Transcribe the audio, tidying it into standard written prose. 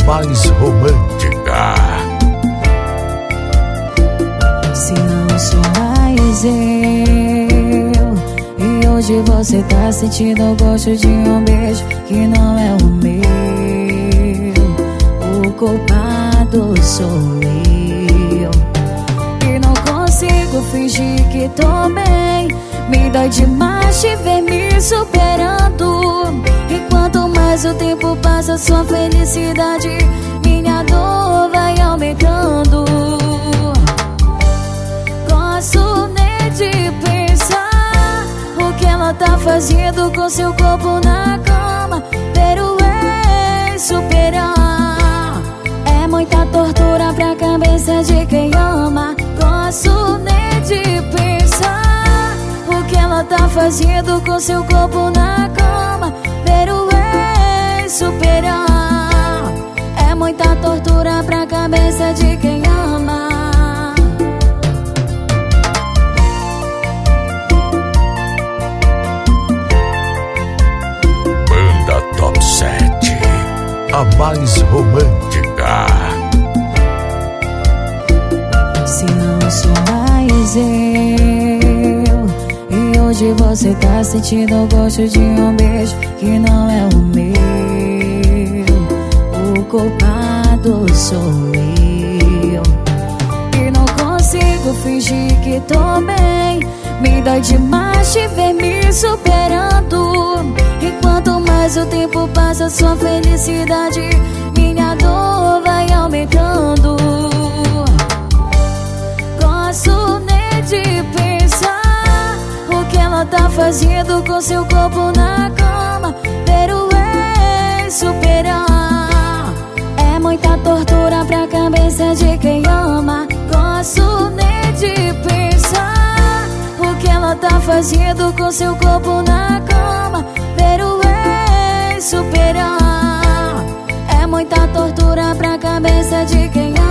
mais romântica. Se não sou mais eu, e hoje você tá sentindo o gosto de um beijo que não é o meu, o culpado sou eu. E não consigo fingir que tô bem, me dói demais te ver me superando. E quanto mais o tempo passa, sua felicidade, minha dor vai aumentando. Gosto nem de pensar o que ela tá fazendo com seu corpo na cama. Ver o ex superar é muita tortura pra cabeça de quem ama. Gosto nem de pensar o que ela tá fazendo com seu corpo na cama. Ver o ex superar é muita tortura pra cabeça de quem ama. Banda Top 7, a mais romântica. Se não sou mais eu, e hoje você tá sentindo o gosto de um beijo que não é o meu, o culpado sou eu. E não consigo fingir que tô bem, me dói demais te ver me superando. E quanto mais o tempo passa, sua felicidade, minha dor vai aumentando. Gosto nem de pensar o que ela tá fazendo com seu corpo na cama. Ver o ex superar é muita tortura pra cabeça de quem ama. Gosto nem de pensar o que ela tá fazendo com seu corpo na cama. Ver o ex superar é muita tortura pra cabeça de quem ama.